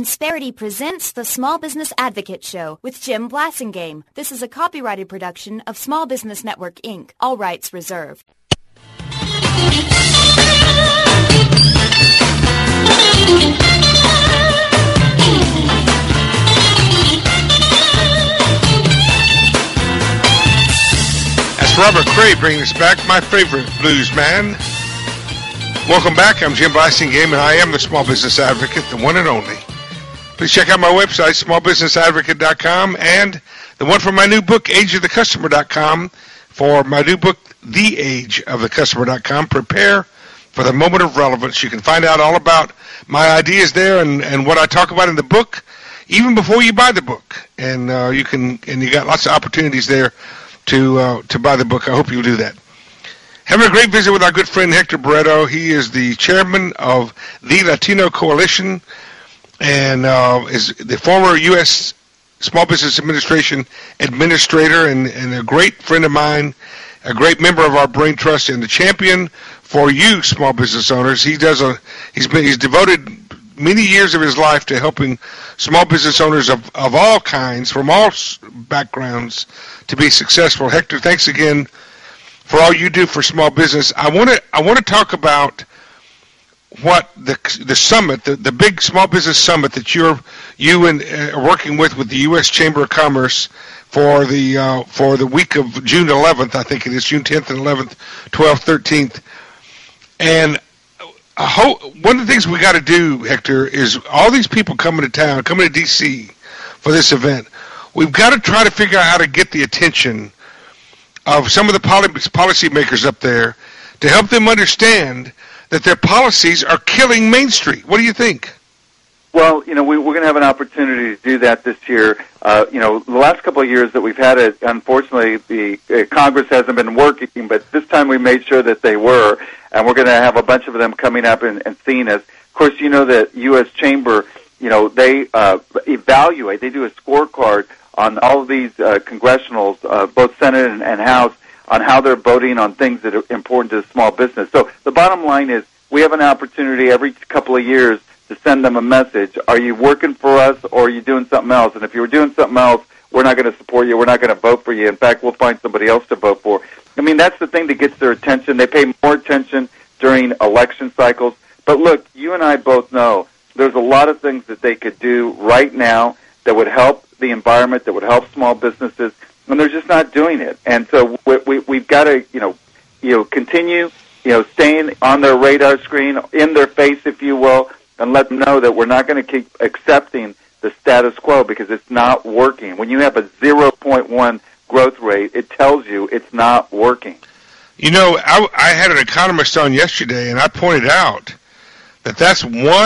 Insperity presents the Small Business Advocate Show with Jim Blasingame. This is a copyrighted production of Small Business Network, Inc. All rights reserved. That's Robert Cray bringing us back, my favorite blues man. Welcome back. I'm Jim Blasingame, and I am the Small Business Advocate, the one and only. Please check out my website, smallbusinessadvocate.com, and the one for my new book, ageofthecustomer.com, for my new book, theageofthecustomer.com. Prepare for the moment of relevance. You can find out all about my ideas there and what I talk about in the book, even before you buy the book. And you got lots of opportunities there to buy the book. I hope you'll do that. Having a great visit with our good friend Hector Barreto. He is the chairman of the Latino Coalition and is the former U.S. Small Business Administration administrator and a great friend of mine, a great member of our Brain Trust, and the champion for you small business owners. He's devoted many years of his life to helping small business owners of all kinds, from all backgrounds, to be successful. Hector, thanks again for all you do for small business. I want to talk about what the summit, the big small business summit that you are working with the U.S. Chamber of Commerce for the week of June 11th. I think it is June 10th and 11th, 12th, 13th. And one of the things we got to do, Hector, is all these people coming to town, coming to D.C. for this event. We've got to try to figure out how to get the attention of some of the policymakers up there to help them understand that their policies are killing Main Street. What do you think? Well, we're going to have an opportunity to do that this year. The last couple of years that we've had it, unfortunately, the Congress hasn't been working, but this time we made sure that they were, and we're going to have a bunch of them coming up and seeing us. Of course, that U.S. Chamber, they evaluate, they do a scorecard on all of these congressionals, both Senate and House, on how they're voting on things that are important to small business. So the bottom line is we have an opportunity every couple of years to send them a message. Are you working for us, or are you doing something else? And if you're doing something else, we're not going to support you. We're not going to vote for you. In fact, we'll find somebody else to vote for. I mean, that's the thing that gets their attention. They pay more attention during election cycles. But look, you and I both know there's a lot of things that they could do right now that would help the environment, that would help small businesses, and they're just not doing it. And so we've got to, continue, staying on their radar screen, in their face, if you will, and let them know that we're not going to keep accepting the status quo because it's not working. When you have a 0.1 growth rate, it tells you it's not working. I had an economist on yesterday, and I pointed out that that's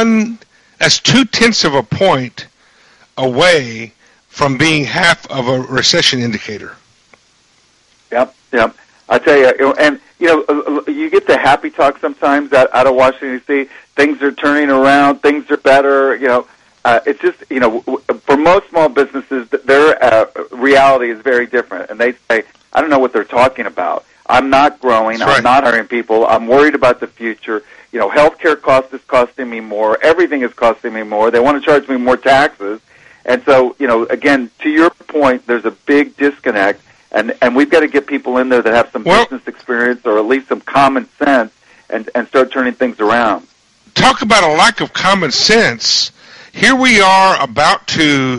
0.2 of a point away from being half of a recession indicator. Yep. I tell you, and you get the happy talk sometimes out of Washington D.C. Things are turning around, things are better. It's just for most small businesses, their reality is very different, and they say, I don't know what they're talking about. I'm not growing. That's right. I'm not hiring people. I'm worried about the future. Healthcare cost is costing me more. Everything is costing me more. They want to charge me more taxes. And so, again, to your point, there's a big disconnect, and we've got to get people in there that have some business experience or at least some common sense and start turning things around. Talk about a lack of common sense. Here we are about to,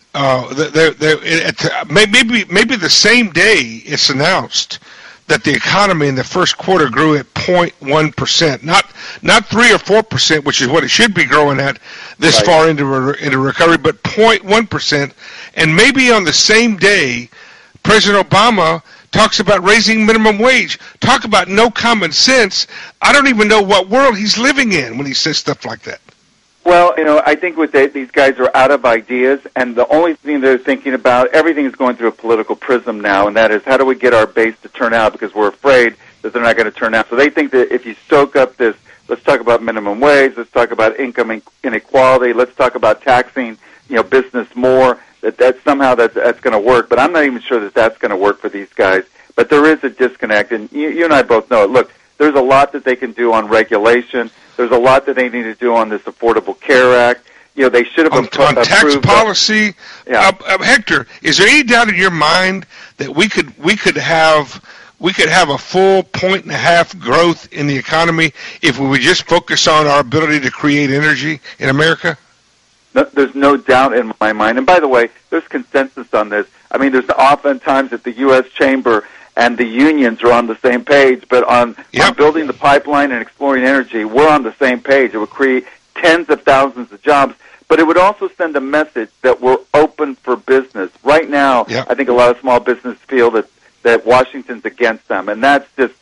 maybe the same day it's announced that the economy in the first quarter grew at 0.1%, not 3 or 4%, which is what it should be growing at this right. far into recovery, but 0.1%. And maybe on the same day, President Obama talks about raising minimum wage. Talk about no common sense. I don't even know what world he's living in when he says stuff like that. Well, I think these guys are out of ideas, and the only thing they're thinking about, everything is going through a political prism now, and that is how do we get our base to turn out because we're afraid that they're not going to turn out. So they think that if you stoke up this, let's talk about minimum wage, let's talk about income inequality, let's talk about taxing, business more, that somehow that's going to work. But I'm not even sure that that's going to work for these guys. But there is a disconnect, and you and I both know it. Look, there's a lot that they can do on regulation. There's a lot that they need to do on this Affordable Care Act. they should have on approved tax policy. Yeah. Hector, is there any doubt in your mind that we could have a full 1.5 growth in the economy if we would just focus on our ability to create energy in America? No, there's no doubt in my mind. And by the way, there's consensus on this. I mean, there's oftentimes that the U.S. Chamber and the unions are on the same page, but on building the pipeline and exploring energy, we're on the same page. It would create tens of thousands of jobs, but it would also send a message that we're open for business. Right now, I think a lot of small business feel that Washington's against them, and that's just,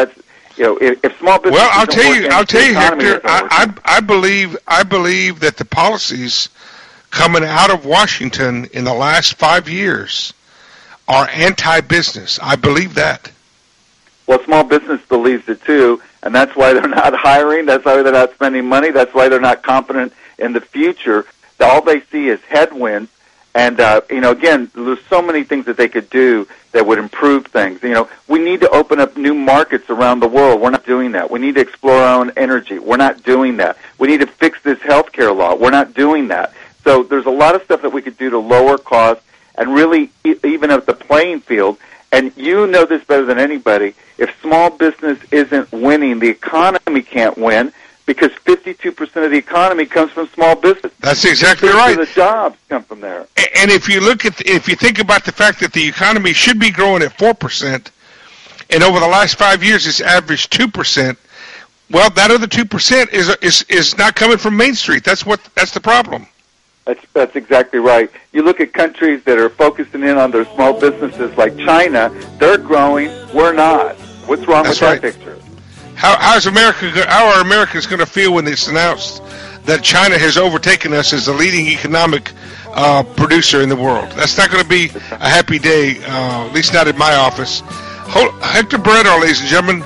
if small business. Well, I'll tell you, Hector. I believe that the policies coming out of Washington in the last 5 years are anti-business. I believe that. Well, small business believes it too, and that's why they're not hiring. That's why they're not spending money. That's why they're not confident in the future. All they see is headwinds. And, again, there's so many things that they could do that would improve things. We need to open up new markets around the world. We're not doing that. We need to explore our own energy. We're not doing that. We need to fix this health care law. We're not doing that. So there's a lot of stuff that we could do to lower costs and really even up the playing field. And you know this better than anybody. If small business isn't winning, the economy can't win, because 52% of the economy comes from small business. That's exactly right. The jobs come from there. And if you think about the fact that the economy should be growing at 4%, and over the last 5 years it's averaged 2%, well, that other 2% is not coming from Main Street. That's the problem. That's exactly right. You look at countries that are focusing in on their small businesses, like China. They're growing. We're not. What's wrong with that picture? How are Americans going to feel when it's announced that China has overtaken us as the leading economic producer in the world? That's not going to be a happy day, at least not in my office. Hector Barreto, ladies and gentlemen,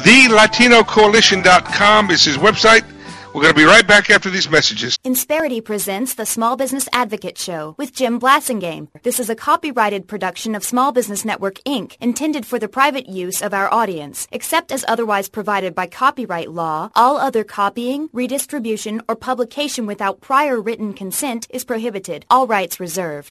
thelatinocoalition.com is his website. We're going to be right back after these messages. Insperity presents the Small Business Advocate Show with Jim Blasingame. This is a copyrighted production of Small Business Network, Inc., intended for the private use of our audience. Except as otherwise provided by copyright law, all other copying, redistribution, or publication without prior written consent is prohibited. All rights reserved.